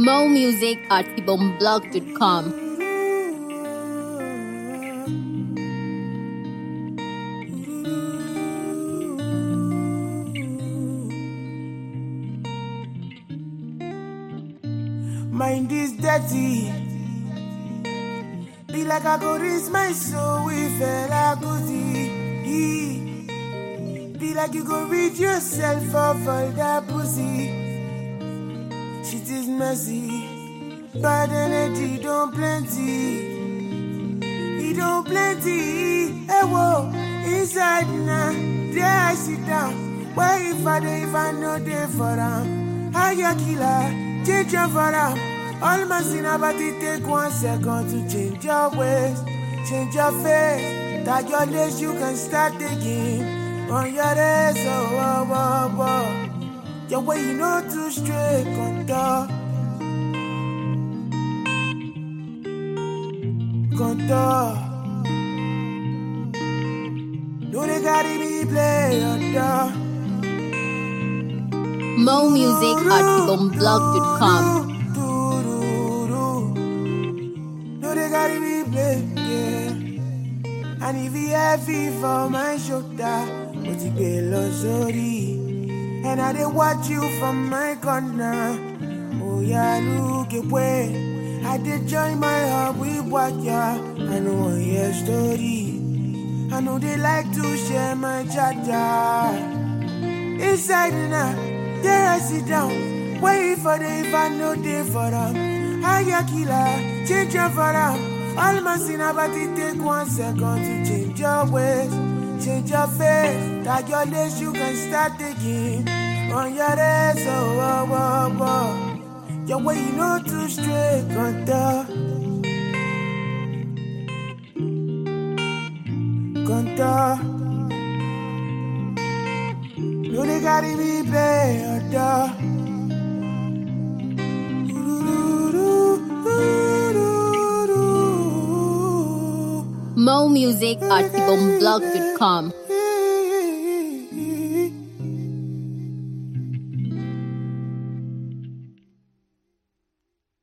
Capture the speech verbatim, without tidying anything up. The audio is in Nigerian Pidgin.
Mo music at ibomblog dot com. Mind is dirty. Be like I go raise my soul with a goodie. Be like you go read yourself of all that pussy. Shit is messy. Bad energy don't plenty. It don't plenty. Hey whoa, inside now. There I sit down. Why if I dey if I know dey for them? How you killer? Change your for them. All my sin about it take one second to change your ways, change your face. That your days you can start again on your days. Oh, oh, oh, oh. Your way you know too straight, contour, contour. No they gotta be play your door. Mo music at ibomblog dot com. They gotta be played, yeah. And if he heavy for my shoulder, but he be sorry. And I dey watch you from my corner. Oh yeah, look away. I did join my heart with what ya. I know one your story. I know they like to share my charger. Inside now, there I sit down. Wait for the if I know they for them. I ya killer, change your for them. All my sin about it take one second to change your ways, change your face. That your days you can start again on your days. Oh, oh, oh, oh. Your way you know too straight, contour, contour. No they gotta be play or door. Mo music at ibomblog dot com.